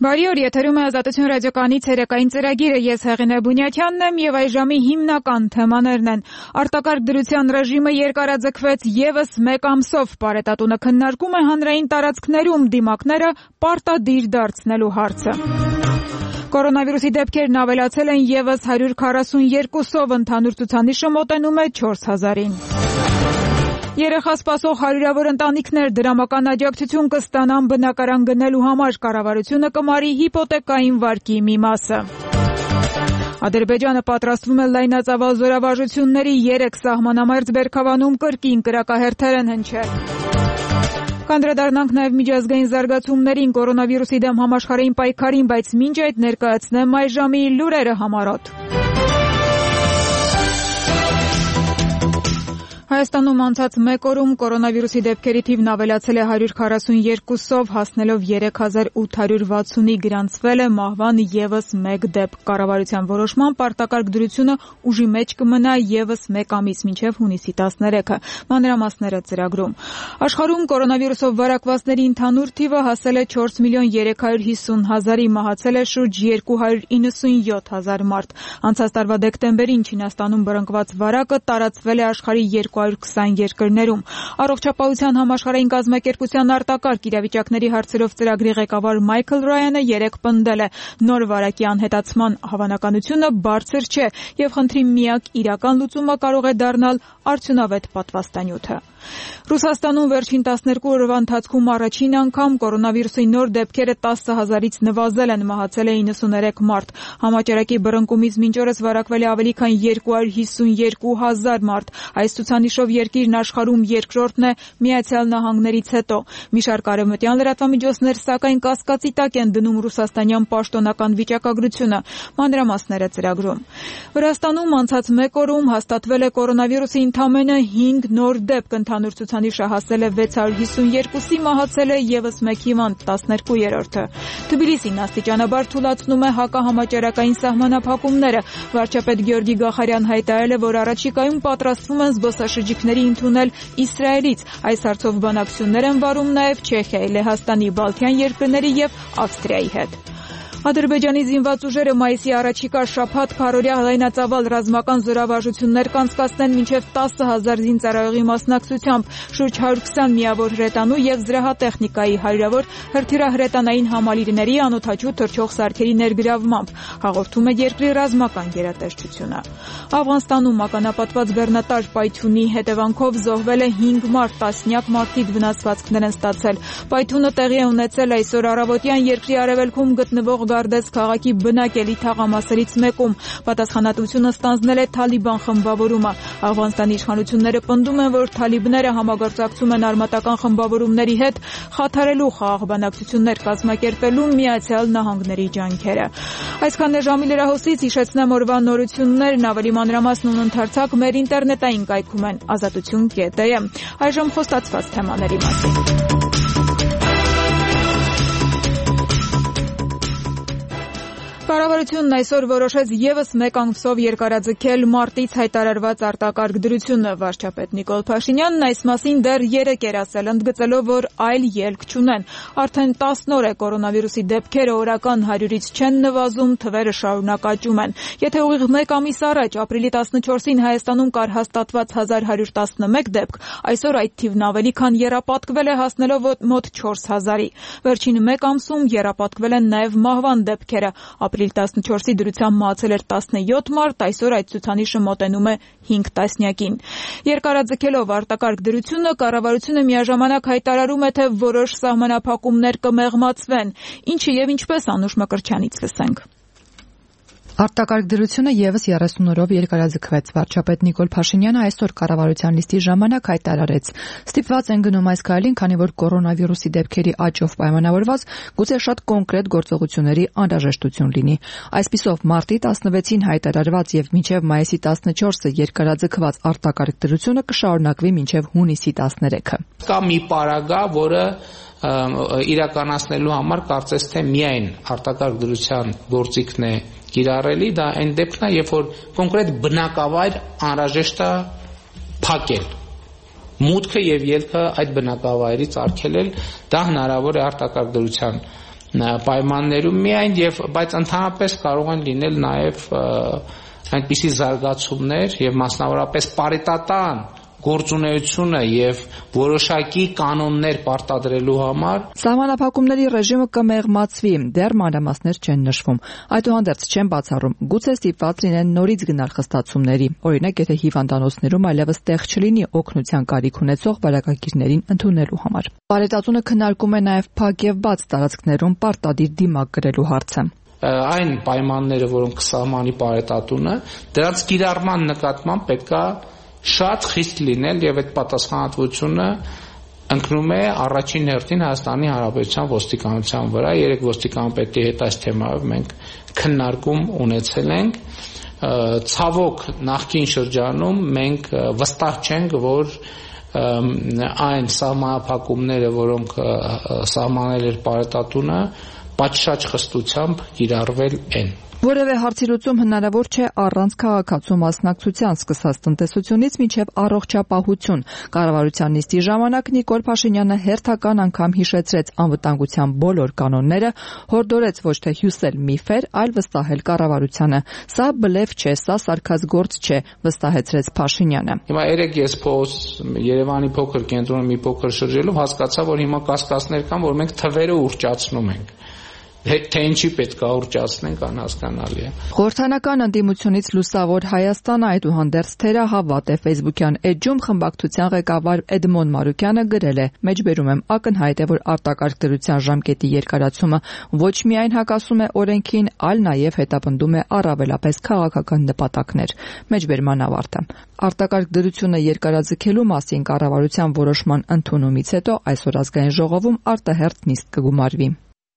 Բարի օր, եթերում է Ազատություն ռադիոկայանի ցերեկային ծրագիրը, ես Հեղինե Բունյաթյանն եմ եւ այժմի հիմնական թեմաներն են. արտակարգ դրության ռեժիմը երկարաձգվեց եւս մեկ ամսով, Պարետատունը քննարկում է հանրային տարածքներում դիմակները պարտադիր դարձնելու հարցը։ Կորոնավիրուսի դեպքերն ավելացել են եւս 142-ով, ընդհանուր ցուցանիշը մոտենում է 4000-ին։ Երեխա սպասող հարյուրավոր ընտանիքներ դրամական աջակցություն կստանան բնակարան գնելու համար, կառավարությունը կմարի հիպոթեկային վարկի մի մասը։ Ադրբեջանը պատրաստվում է լայնածավալ զորավարժությունների 3 սահմանամերձ բերքավանում կրկին կրակահերթեր են հնչել։ Կանդրադառնանք նաև միջազգային զարգացումներին, կորոնավիրուսի դեմ համաշխարհային պայքարին, բայց մինչ այդ ներկայացնեմ այժմի լուրերը համառոտ։ Հայաստանում անցած մեկ օրում կորոնավիրուսի դեպքերի թիվն ավելացել է 142-ով, հասնելով 3860-ի, գրանցվել է մահվան եւս մեկ դեպք։ Կառավարության որոշմամբ արտակարգ դրությունը ուժի մեջ կմնա եւս մեկ ամիս, մինչեւ հունիսի 13-ը։ Մանրամասները ծրագրում։ Աշխարհում կորոնավիրուսով վարակվածների ընդհանուր թիվը հասել է 4.350.000-ի, մահացել է շուրջ 297,000 մարդ։ Անցած տարվա դեկտեմբերին Չինաստանում բռնկված վարակը տարածվել է աշխարհի 220 երկրներում։ Առողջապահության համաշխարհային կազմակերպության արտակարգ իրավիճակների հարցերով ծրագրի ղեկավար Մայքլ Ռայանը երեկ պնդել է. նոր վարակի անհետացման հավանականությունը բարձր չէ եւ խնդրի միակ իրական լուծումը կարող է դառնալ արդյունավետ պատվաստանյութը։ Ռուսաստանում վերջին 12 օրվա ընթացքում առաջին անգամ կորոնավիրուսի նոր դեպքերը 10,000-ից նվազել են, մահացել է 93 մարդ։ Համաճարակի բռնկումից մինչ օրս վարակվել է ավելի քան 252,000 մարդ։ Այս ցուցանիշով երկիրն աշխարհում երկրորդն է Միացյալ Նահանգներից հետո։ Մի շարք արևմտյան լրատվամիջոցներ սակայն կասկածի տակ են դնում ռուսաստանյան պաշտոնական վիճակագրությունը։ Մանրամասները ծրագրում։ Վրաստանում անցած մեկ օրում հաստատվել է կորոնավիրուսի ընդամենը 5 նոր դեպք, ընդհանուր ցուցանիշը հասել է 652-ի, մահացել է եւս մեկ հիվանդ, 12-րդը։ Թբիլիսին աստիճանաբար թուլացնում է հակահամաճարակային սահմանափակումները։ Վարչապետ Գյորգի Գախարյան հայտարարել է, որ առաջիկայում պատրաստվում են զբոսաշրջիկների ընդունել Իսրայելից։ Այս հարցով բանակցություններ են վարում նաև Չեխիայի, Լեհաստանի, Բալթյան երկրների եւ Ավստրիայի հետ։ Ադրբեջանի զինված ուժերը մայիսի առաջիկա շաբաթ քառօրյա լայնածավալ ռազմական զորավարժություններ կանցկացնեն մինչև 10,000 զինծառայողի մասնակցությամբ, շուրջ 120 միավոր հրետանու եւ զրահատեխնիկայի, հարյուրավոր հրթիռահրետանային համալիրների, անօդաչու թռչող սարքերի ներգրավմամբ, հաղորդում է երկրի ռազմական գերատեսչությունը։ Աֆղանստանում ականապատված բեռնատար պայթյունի հետևանքով զոհվել է 5 մարդ, տասնյակ մարդիկ վնասվածքներ են ստացել։ Պայթյունը տեղի է ունեցել այսօր առավոտյան երկրի արևելքում գտնվող Գարդես քաղաքի բնակելի թաղամասերից մեկում։ Պատասխանատվությունը ստանձնել է Թալիբան խմբավորումը։ Աֆղանստանի իշխանությունները պնդում են, որ թալիբները համագործակցում են արմատական խմբավորումների հետ, խաթարելու խաղաղ բանակցություններ կազմակերպելու Միացյալ Նահանգների ջանքերը։ Այսքանն է ժամի լրահոսից, հիշեցնեմ օրվա նորություններն, ավելի մանրամասն ու ընդարձակ մեր ինտերնետային կայքում են azatutun.am։ Այժմ խոստացված թեմաների մասին։ Կառավարությունն այսօր որոշեց եւս մեկ ամսով երկարաձգել մարտից հայտարարված արտակարգ դրությունը։ Վարչապետ Նիկոլ Փաշինյանն այս մասին դեռ երեկ էր ասել, ընդգծելով, որ այլ ելք չունեն։ Արդեն 10 օր է կորոնավիրուսի դեպքերը օրական 100-ից չեն նվազում, թվերը շարունակ աճում են։ Եթե ուղիղ մեկ ամիս առաջ, ապրիլի 14-ին Հայաստանում կար հաստատված 1111 դեպք, այսօր այդ թիվն ավելի քան եռապատկվել է, հասնելով մոտ 4000-ի։ Վերջին մեկ ամսում եռապատկվել են նաև մահվան դեպքերը։ Ապրիլ 14-ի դրությամբ մահացել էր 17 մարդ, այսօր այդ ցուցանիշը մոտենում է 5 տասնյակին։ Երկարաձգելով արտակարգ դրությունը, կառավարությունը միաժամանակ հայտարարում է, թե որոշ սահմանափակումներ կմեղմացվեն։ Ինչը եւ ինչպես Անուշ Մկրտչյանից լսենք։ Արտակարգ դրությունը եւս 30 օրով երկարաձգվեց։ Վարչապետ Նիկոլ Փաշինյանը այսօր կառավարության նիստի ժամանակ հայտարարեց. ստիպված են գնում այս քայլին, քանի որ կորոնավիրուսի դեպքերի աճով պայմանավորված գուցե շատ կոնկրետ գործողությունների անհրաժեշտություն լինի։ Այսպիսով, մարտի 16-ին հայտարարված եւ մինչեւ մայիսի 14-ը երկարաձգված արտակարգ դրությունը կշարունակվի մինչեւ հունիսի 13-ը։ Կա մի պարագա, որը իրականացնելու համար կարծես թե միայն արտակարգ դրության գործիքն է կիրառելի, դա այն դեպքն է, երբ որ կոնկրետ բնակավայր անհրաժեշտ է փակել։ Մուտքը եւ ելքը այդ բնակավայրից արգելել, դա հնարավոր է արտակարգ դրության պայմաններում միայն բայց ընդհանրապես կարող են լինել նաև այնպիսի զարգացումներ եւ մասնավորապես պարիտատան գործունեությունը եւ որոշակի կանոններ պարտադրելու համար Սահմանափակումների ռեժիմը կմեղմացվի, դեռ մանրամասներ չեն նշվում։ Այդուհանդերձ չեն բացառում, գուցե ստիպված լինեն նորից գնալ խստացումների, օրինակ եթե հիվանդանոցներում այլևս տեղ չլինի օգնության կարիք ունեցող վարակագիրներին ընդունելու համար։ Պարետատունը քննարկում է նաև փակ եւ բաց տարածքներում պարտադիր դիմակ կրելու հարցը։ Այն պայմանները, որոնք կսահմանի պարետատունը, դրանց կիրառման նկատմամբ պետքա շատ խիստ լինել եւ այդ պատասխանատվությունը ընկնում է առաջին հերթին Հայաստանի Հանրապետության ոստիկանության վրա։ Երեք ոստիկանապետի հետ այս թեմայով մենք քննարկում ունեցել ենք։ Ցավոք նախկին շրջանում մենք վստահ չենք, որ այն սահմանափակումները, որոնք սահմանել էր պարետատունը, պատշաճ խստությամբ կիրառվել են։ Որևէ հարցի լուծում հնարավոր չէ առանց քաղաքացու մասնակցության, սկսած տնտեսությունից մինչև առողջապահություն։ Կառավարության նիստի ժամանակ Նիկոլ Փաշինյանը հերթական անգամ հիշեցրեց անվտանգության բոլոր կանոնները, հորդորեց ոչ թե հյուսել միֆեր, այլ վստահել կառավարությանը։ Սա բլեֆ չէ, սա սարքած գործ չէ, վստահեցրեց Փաշինյանը։ Հիմա երեք ես Երևանի փոքր կենտրոնում մի փոքր շրջելով հասկացա, որ հիմա կասկածներ կան, որ մենք թվերը ուռճացնում ենք։ Թե ինչի պետք է ուռճացնենք, անհասկանալի է։ Խորհրդանական ընդդիմությունից լուսավոր Հայաստանը այդուհանդերձ թերահավատ է Facebook-յան էջում խմբակցության ղեկավար Էդմոն Մարուկյանը գրել է. «Մեջբերում եմ, ակնհայտ է, որ արտակարգ դրության ժամկետի երկարացումը ոչ միայն հակասում է օրենքին, այլ նաև հետապնդում է առավելապես քաղաքական նպատակներ»։ Մեջբերման ավարտը։ Արտակարգ դրությունը երկարաձգելու մասին կառավարության որոշման ընդունումից հետո այսօր ազգային ժողովում արտահերթ նիստ կգումարվի։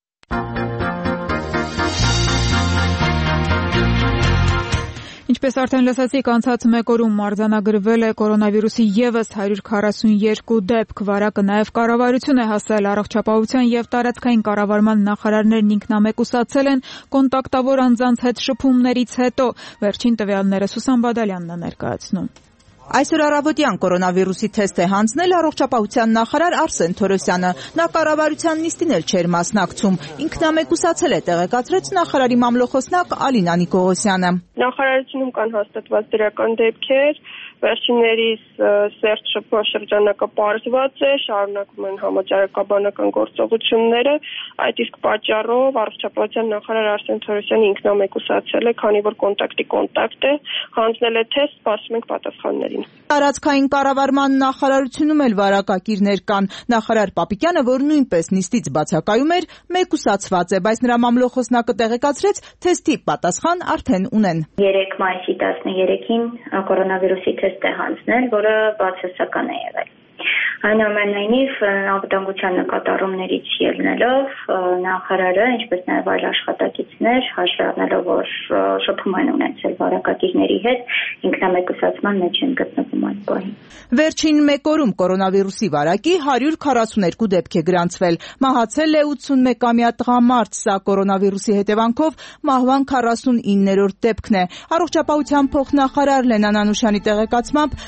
Ինչպես արդեն լսեցիք, անցած մեկ օրում արձանագրվել է կորոնավիրուսի եւս 142 դեպք, վարակը նաև կառավարություն է հասել, առողջապահության եւ տարածքային կառավարման նախարարներն ինքնամեկուսացել են կոնտակտավոր անձանց հետ շփումներից հետո։ Վերջին տվյալները Սուսան Բադալյանն է ներկայացնում։ Այսօր առավոտյան կորոնավիրուսի թեստ է հանձնել առողջապահության նախարար Արսեն Թորոսյանը։ Նա կառավարության նիստին էլ չէր մասնակցում։ Ինքնամեկուսացել է, տեղեկացրեց նախարարի մամլոխոսնակ Ալինա Նիկողոսյանը։ Նախարարությունում կան հաստատված դրական դեպքեր, վերջիններիս սերտ շփման շրջանակը պարզված է, շարունակվում են համաճարակաբանական գործողությունները, այդ իսկ պատճառով առողջապահության նախարար Արսեն Թորոսյանը ինքնամեկուսացել է, քանի որ կոնտակտ է, հանձնել է թեստ, սպասում ենք պատասխաններին։ Տարածքային կառավարման նախարարությունում էլ վարակակիրներ կան։ Նախարար Պապիկյանը, որ նույնպես նիստից բացակայում էր, մեկուսացված է, բայց նրա մամլոխոսնակը տեղեկացրեց, թեստի պատասխան արդեն ունեն։ 3 մայիսի 13-ին կորոնավիրուսի թեստ է հանձնել, որը բացասական է եղել։ Այնուամենայնիվ անվտանգության նկատառումներից ելնելով նախարարը, ինչպես նաև այլ աշխատակիցներ, հաշվի առնելով, որ շփում են ունեցել վարակագիրների հետ, ինքնամեկուսացման մեջ են գտնվում այդ պահին։ Վերջին մեկ օրում կորոնավիրուսի վարակի 142 դեպք է գրանցվել։ Մահացել է 81-ամյա տղամարդ, սա կորոնավիրուսի հետևանքով մահվան 49-րդ դեպքն է։ Առողջապահության փոխնախարար Լենան Անուշյանի տեղեկացմամբ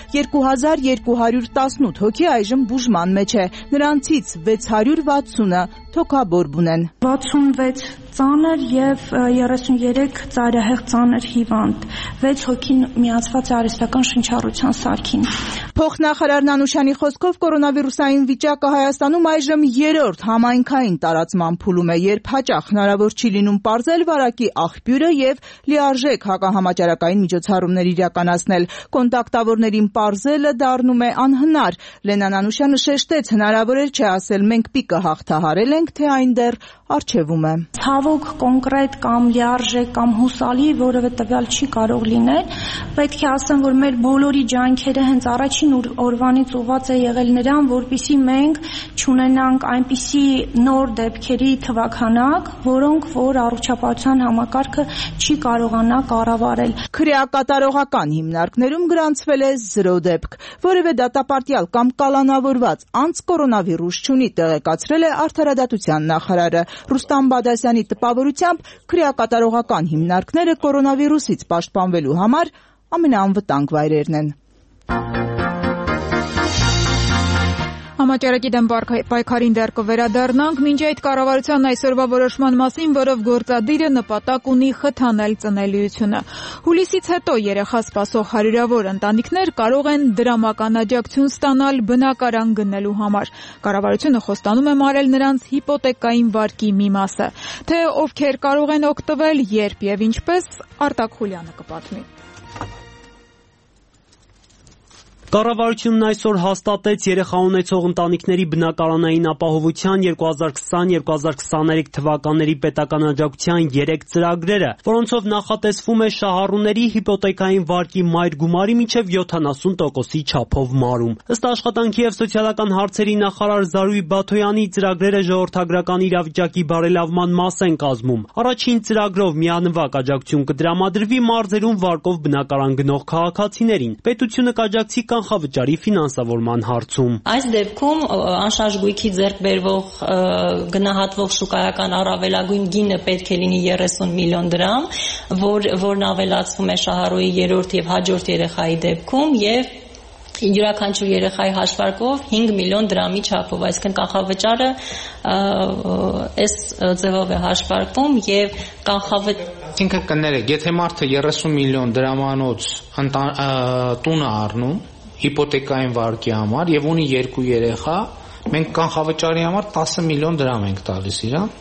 2218 հոգի այժմ բուժման մեջ է, նրանցից 660-ը թոքաբորբ ունեն։ 66 ծանր եւ 33 ծայրահեղ ծանր հիվանդ, 6 հոգին միացված է արհեստական շնչառության սարքին։ Փոխնախարար Անուշյանի խոսքով կորոնավիրուսային վիճակը Հայաստանում այժմ 3-րդ համայնքային տարածման փուլում է, երբ հաճախ հնարավոր չի լինում պարզել վարակի աղբյուրը եւ լիարժեք հակահամաճարակային միջոցառումներ իրականացնել։ Կոնտակտավորներին պարզելը դառնում է անհնար։ Լենան Անուշյանը շեշտեց, հնարավոր չէ ասել մենք պիկը հաղթահարել ենք, թե այն դեռ առջևում է։ Ցավոք կոնկրետ կամ լիարժեք կամ հուսալի որևէ տվյալ չի կարող լինել։ Պետք է ասեմ, որ մեր բոլորի ջանքերը հենց առաջին օրվանից ուղղված է եղել նրան, որպեսզի մենք չունենանք այնպիսի նոր դեպքերի թվաքանակ, որոնք որ առողջապահության համակարգը չի կարողանա կառավարել։ Քրեակատարողական հիմնարկներում գրանցվել է 0 դեպք։ Որևէ դատապարտյալ կամ կալանավորված անց կորոնավիրուս չունի, տեղեկացրել է Արդարադատության նախարարը։ Ռուստամ Բադասյանի տպավորությամբ քրեակատարողական հիմնարկները կորոնավիրուսից պաշտպանվելու համար ամենաանվտանգ վայրերն են։ Համաճարակի դեմ պայքարին դեռ կվերադառնանք, մինչ այդ կառավարության այսօրվա որոշման մասին, որով գործադիրը նպատակ ունի խթանել ծնելիությունը։ Հուլիսից հետո երեխա սպասող հարյուրավոր ընտանիքներ կարող են դրամական աջակցություն ստանալ բնակարան գնելու համար։ Կառավարությունը խոստանում է մարել նրանց հիպոթեկային վարկի մի մասը։ Թե ովքեր կարող են օգտվել, երբ եւ ինչպես, Արտակ Խուլյանը կպատմի։ Կառավարությունն այսօր հաստատեց երեխա ունեցող ընտանիքների բնակարանային ապահովության 2020-2023 թվականների պետական աջակցության 3 ծրագրերը, որոնցով նախատեսվում է շահառուների հիպոթեկային վարկի մայր գումարի մինչև 70%-ի չափով մարում։ Ըստ աշխատանքի եւ սոցիալական հարցերի նախարար Զարուհի Բաթոյանի, ծրագրերը ժողովրդագրական իրավիճակի բարելավման մաս են կազմում։ Առաջին ծրագրով միանվագ աջակցություն կդրամադրվի մարզերում վարկով բնակարան գնող քաղաքացիներին։ Պետությունը կաջակցի կանխավճարի ֆինանսավորման հարցում։ Այս դեպքում անշարժ գույքի ձեռք բերվող գնահատվող շուկայական առավելագույն գինը պետք է լինի 30 միլիոն դրամ, որն ավելացվում է շահառուի երրորդ եւ հաջորդ երեխայի դեպքում եւ յուրաքանչյուր երեխայի հաշվարկով 5 միլիոն դրամի չափով, այսինքն կանխավճարը այս ձևով է հաշվարկվում եւ Այսինքն կներեք, եթե մարդը 30 միլիոն դրամանոց տուն է առնում հիպոթեկային վարկի համար եւ ունի 2 երեխա, մենք կանխավճարի համար 10 միլիոն դրամ ենք տալիս իրան։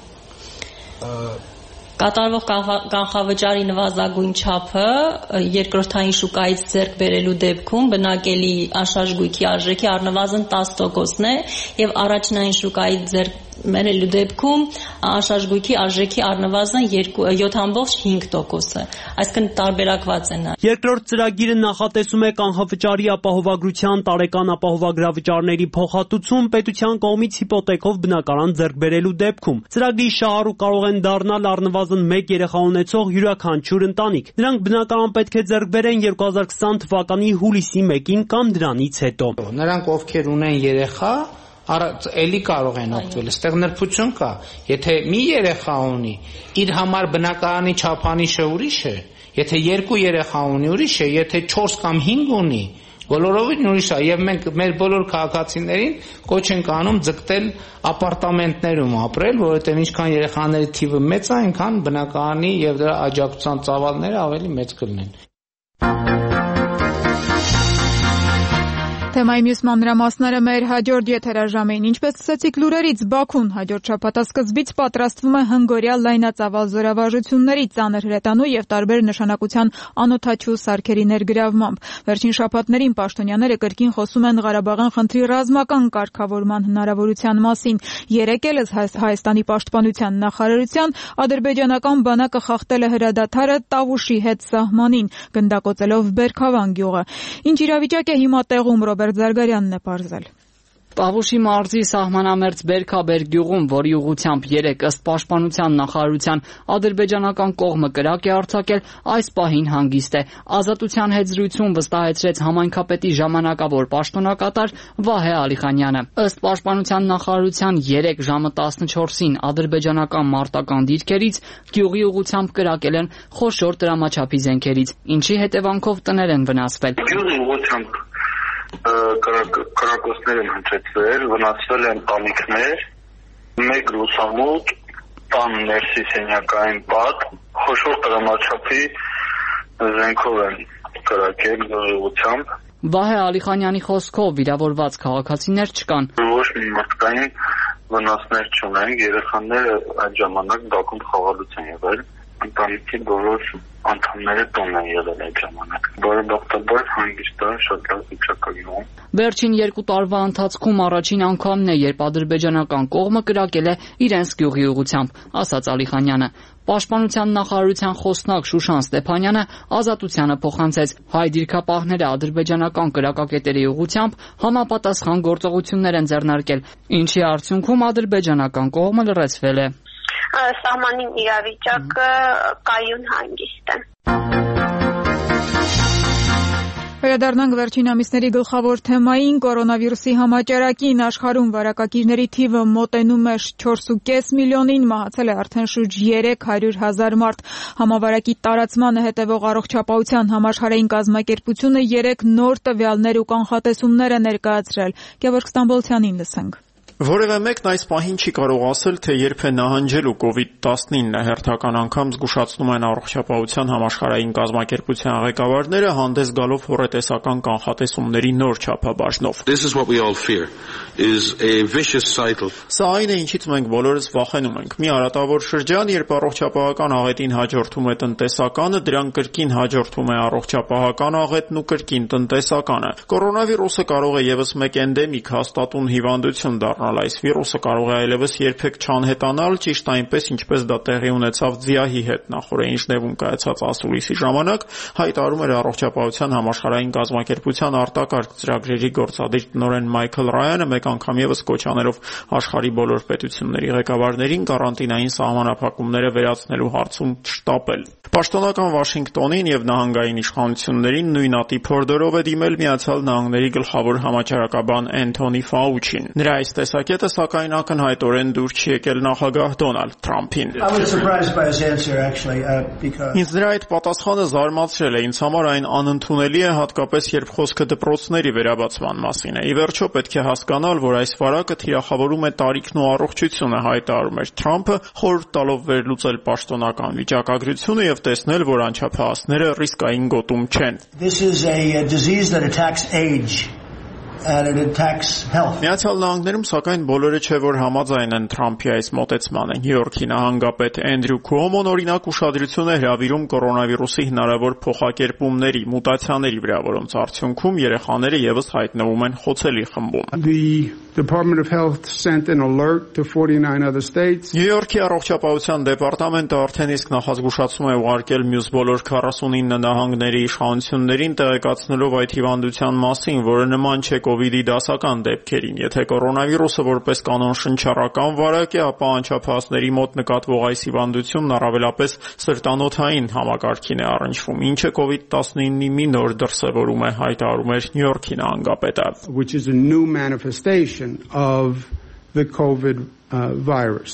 Կատարվող կանխավճարի նվազագույն չափը երկրորդային շուկայից ձեռք բերելու դեպքում բնակելի անշարժ գույքի արժեքի առնվազն 10%-ն է եւ առաջնային շուկայից ձեռք բերելու դեպքում անշարժ գույքի արժեքի առնվազն 7.5%-ը, այսինքն տարբերակված է նա։ Երկրորդ ծրագիրը նախատեսում է կանխավճարի ապահովագրության տարեկան ապահովագրավճարների փոխհատուցում պետության կողմից հիպոթեկով բնակարան ձեռք բերելու դեպքում։ Ծրագրի շահառու կարող են դառնալ առնվազն 1 երեխա ունեցող յուրաքանչյուր ընտանիք։ Նրանք բնակարան պետք է ձեռք բերեն 2020 թվականի հուլիսի 1-ին կամ դրանից հետո։ Նրանք ովքեր ունեն երեխա էլի կարող են օգտվել, այստեղ նրբություն կա, եթե մի երեխա ունի, իր համար բնակարանի չափանիշը ուրիշ է, եթե 2 երեխա ունի ուրիշ է, եթե 4 կամ 5 ունի, բոլորովին ուրիշ է, եւ մենք մեր բոլոր քաղաքացիներին կոչ ենք անում ձգտել ապարտամենտներում ապրել, որովհետեւ ինչքան երեխաների թիվը մեծ է, այնքան բնակարանի եւ դրա աջակցության ծավալները ավելի մեծ կլինեն։ Թեմայի մյուս մանրամասները մեր հաջորդ եթերաժամին։ Ինչպես սկսեցիք լուրերից, Բաքուն հաջորդ շաբաթասկզբից պատրաստվում է հնգօրյա լայնածավալ զորավարժությունների ծանր հրետանու եւ տարբեր նշանակության անօդաչու սարքերի ներգրավմամբ։ Վերջին շաբաթներին պաշտոնյաները կրկին խոսում են Ղարաբաղյան խնդրի ռազմական կարգավորման հնարավորության մասին։ Երեկ էլ Հայաստանի պաշտպանության նախարարության ադրբեջանական բանակը խախտել է հրադադարը Տավուշի հետ սահմանին, գնդակոծելով Բերքավան գյուղը։ Ինչ իրավիճակ է հիմա տեղում, Ռոբերտ Զարգարյանն է պարզել։ Տավուշի մարզի սահմանամերձ Բերքաբեր գյուղում, որի ուղղությամբ երեկ ըստ պաշտպանության նախարարության ադրբեջանական կողմը կրակ է արձակել, այս պահին հանգիստ է։ Ազատության հետ զրույցում վստահեցրեց համայնքապետի ժամանակավոր պաշտոնակատար Վահե Ալիխանյանը։ Ըստ պաշտպանության նախարարության երեկ ժամը 14-ին ադրբեջանական մարտական դիրքերից գյուղի ուղղությամբ կրակել են խոշոր դրամաչափի զենքերից, ինչի հետևանքով տներ են վնասվել։ Գյուղի ուղղությամբ կրակոցներ են հնչեցվել, վնասվել են տանիքներ, 1 լուսամուտ, տան ներսի սենյակային պատ, խոշոր տրամաչափի զենքով են կրակել ուղղությամբ։ Վահե Ալիխանյանի խոսքով վիրավորված քաղաքացիներ չկան։ Ոչ մի մարդկային վնասներ չունեն, երեխաները այդ ժամանակ բակում խաղալուց են եղել, ընտանիքի բոլոր անդամները տոն են եղել այդ ժամանակ։ Բարեբախտաբար հանգիստ է, շատ լավ վիճակայում։ Վերջին 2 տարվա ընթացքում առաջին անգամն է, երբ ադրբեջանական կողմը կրակել է իրենց գյուղի ուղղությամբ, ասաց Ալիխանյանը։ Պաշտպանության նախարարության խոսնակ Շուշան Ստեփանյանը Ազատությանը փոխանցեց, հայ դիրքապահները ադրբեջանական կրակակետերի ուղղությամբ համապատասխան գործողություններ են ձեռնարկել, ինչի արդյունքում ադրբեջանական կողմը լրացվել է։ Սահմանին իրավիճակը կայուն հանգիստ է։ Վերադառնանք վերջին ամիսների գլխավոր թեմային կորոնավիրուսի համաճարակին աշխարհում վարակակիրների թիվը մոտենում է 4.5 միլիոնին, մահացել է արդեն շուրջ 300,000 մարդ։ Համավարակի տարածմանը հետևող առողջապահության համաշխարհային կազմակերպությունը 3 նոր տվյալներ ու կանխատեսումներ է ներկայացրել։ Գևորգ Ստամբոլցյանին լսենք։ Որևէ մեկն այս պահին չի կարող ասել, թե երբ է նահանջելու COVID-19-ը, հերթական անգամ զգուշացնում են առողջապահության համաշխարհային կազմակերպության ղեկավարները, հանդես գալով հոռետեսական կանխատեսումների նոր չափաբաժնով։ Սա այն է, ինչից մենք բոլորս վախենում ենք։ Մի արատավոր շրջան, երբ առողջապահական աղետին հաջորդում է տնտեսականը, դրան կրկին հաջորդում է առողջապահական աղետն ու կրկին տնտեսականը։ Կորոնավիրուսը կարող է ևս մեկ էնդեմիկ հաստատուն հիվանդություն դառնալ։ Այս վիրուսը կարող է այլևս երբեք չանհետանալ, ճիշտ այնպես, ինչպես դա տեղի ունեցավ ձիահի հետ նախորդին Ժնևում կայացած ասուլիսի ժամանակ, հայտարարում էր առողջապահության համաշխարհային կազմակերպության արտակարգ ծրագրերի գործադիր տնօրեն Մայքլ Ռայանը, մեկ անգամ ևս կոչ անելով աշխարհի բոլոր պետությունների ղեկավարներին կարանտինային սահմանափակումները վերացնելու հարցում չշտապել։ Պաշտոնական Վաշինգտոնին եւ նահանգային իշխանություններին նույն ատի փորդորով է դիմել Միացյալ Նահանգների գլխավոր համաճարակաբան Էնթոնի Ֆաուչին։ Նրա այս տեսակետը սակայն ակնհայտորեն դուր չի եկել նախագահ Դոնալդ Թրամփին։ Ինձ նրա այդ պատասխանը զարմացրել է, ինձ համար այն անընդունելի է, հատկապես երբ խոսքը դպրոցների վերաբացման մասին է։ Ի վերջո պետք է հասկանալ, որ այս վարակը թիրախավորում է տարիքն ու առողջությունը, հայտարարում էր Թրամփը, խորհուրդ տալով վերլուծել պաշտոնական վիճակագրությունը եւ տեսնել, որ անչափահասները ռիսկային գոտում չեն։ Միացյալ Նահանգներում սակայն բոլորը չէ, որ համաձայն են Թրամփի այս մոտեցմանը։ Նյու Յորքի նահանգապետ Էնդրյու Քուոմոն օրինակ ուշադրություն է հրավիրում կորոնավիրուսի հնարավոր փոխակերպումների, մուտացիաների վրա, որոնց արդյունքում երեխաները եւս հայտնվում են խոցելի խմբում։ Department of Health sent an alert to 49 other states. Նյու Յորքի առողջապահության դեպարտամենտը արդեն իսկ նախազգուշացում է ուղարկել մյուս բոլոր 49 նահանգների իշխանություններին, տեղեկացնելով այդ հիվանդության մասին, որը նման չէ COVID-ի դասական դեպքերին։ Եթե կորոնավիրուսը որպես կանոն շնչառական վարակ է, ապա անչափահասների մոտ նկատվող այս հիվանդությունն առավելապես սրտանոթային համակարգին է առնչվում, ինչը COVID-19-ի մի նոր դրսևորում է, հայտարարում էր Նյու Յորքի նահանգապետը։ Which is a new manifestation of the COVID virus.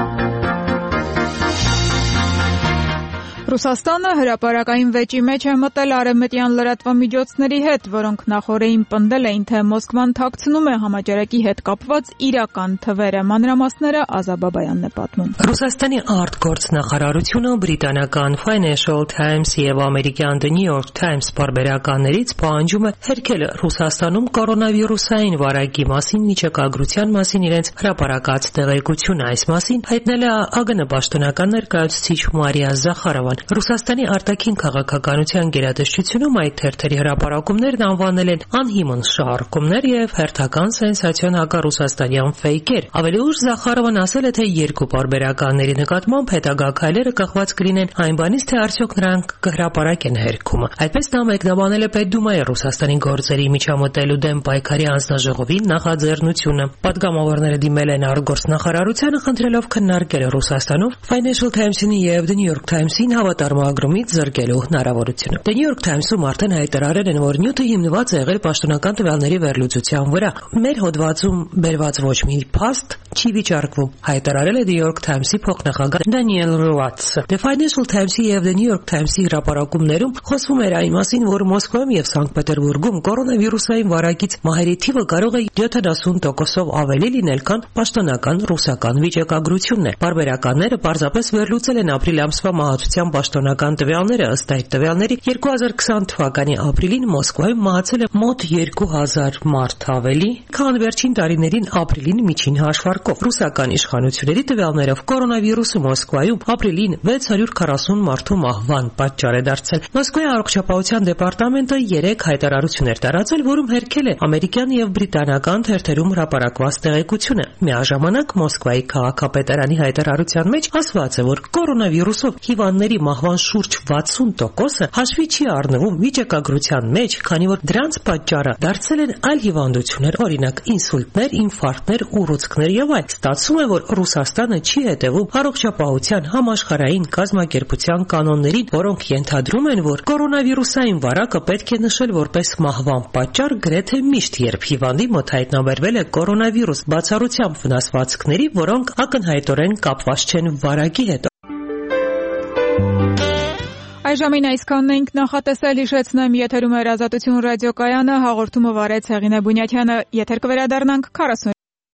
Ռուսաստանը հրապարակային վեճի մեջ է մտել արևմտյան լրատվամիջոցների հետ, որոնք նախորդին պնդել էին, թե Մոսկվան թաքցնում է համաճարակի հետ կապված իրական թվերը։ Մանրամասները Ազաբաբայանն է պատմում։ Ռուսաստանի արտգործնախարարությունը բրիտանական Financial Times եւ ամերիկյան The New York Times պարբերականներից պահանջում է հերքել Ռուսաստանում կորոնավիրուսային վարակի մասին միջակագրության մասին իրենց հրապարակած տեղեկությունը։ Այս մասին հայտնել է ԱԳՆ պաշտոնական ներկայացուցիչ Մարիա Զախարովան։ Ռուսաստանի արտաքին քաղաքականության գերատեսչությունում այդ թերթերի հրապարակումներն անվանել են անհիմն շարժումներ եւ հերթական սենսացիոն հակառուսաստանյան ֆեյքեր։ Ավելի ուշ Զախարովան ասել է, թե երկու պարբերականների նկատմամբ հետագա քայլերը կախված կլինեն այն բանից, թե արդյոք նրանք կհրապարակեն հերքումը։ Այդպես նա մեկնաբանել է Պետդումայի Ռուսաստանի գործերի միջամտելու դեմ պայքարի անձնաժողովի նախաձեռնությունը։ Պատգամավորները դիմել են արտգործնախարարությանը, խնդրելով քննարկել Ռուսաստանում Financial Times-ին եւ The New York Times-ին հավատարմագրումից զրկելու հնարավորությունը։ The New York Times-ում արդեն հայտարարել են, որ նյութը հիմնված է եղել պաշտոնական տվյալների վերլուծության վրա։ Մեր հոդվածում բերված ոչ մի փաստ չի վիճարկվում, հայտարարել է The New York Times-ի փոխնախագահ Դանիել Ռուատսը։ The Financial Times-ի եւ The New York Times-ի հրապարակումներում խոսվում էր այն մասին, որ Մոսկվայում եւ Սանկտ Պետերբուրգում կորոնավիրուսային վարակից մահերի թիվը կարող է 70%-ով ավելի լինել, քան պաշտոնական ռուսական վիճակագրությունն է։ Պարբերականները պարզապես վերլուծել են ապրիլ ամսվա մահացության պաշտոնական տվյալները, ըստ այդ տվյալների 2020 թվականի ապրիլին Մոսկվայում մահացել է մոտ 2000 մարդ ավելի, քան վերջին տարիներին ապրիլին միջին հաշվարկով։ Ռուսական իշխանությունների տվյալներով կորոնավիրուսը Մոսկվայում ապրիլին 640 մարդու մահվան պատճառ է դարձել։ Մոսկվայի առողջապահության դեպարտամենտը 3 հայտարարություն էր տարածել, որում հերքել է ամերիկյան եւ բրիտանական թերթերում հրապարակված տեղեկությունը։ Միաժամանակ Մոսկվայի քաղաքապետարանի հայտարարության մեջ ասված է, որ կորոնավիրուսով հիվանդների մահվան շուրջ 60%-ը հաշվի չի առնվում վիճակագրության մեջ, քանի որ դրանց պատճառը դարձել են այլ հիվանդություններ, օրինակ ինսուլտներ, ինֆարկտներ, ուռուցքներ եւ այլ։ Ստացվում է, որ Ռուսաստանը չի հետևում առողջապահության համաշխարհային կազմակերպության կանոններին, որոնք ենթադրում են, որ կորոնավիրուսային վարակը պետք է նշել որպես մահվան պատճառ գրեթե միշտ, երբ հիվանդի մոտ հայտնաբերվել է կորոնավիրուս, բացառությամբ վնասվածքների, որոնք ակնհայտորեն կապված չեն վարակի հետ։ Այժմին այսքանն ենք նախատեսել, հիշեցնեմ, եթերում էր Ազատություն ռադիոկայանը, հաղորդումը վարեց Հեղինե Բունյաթյանը, եթեր կվերադառնանք 40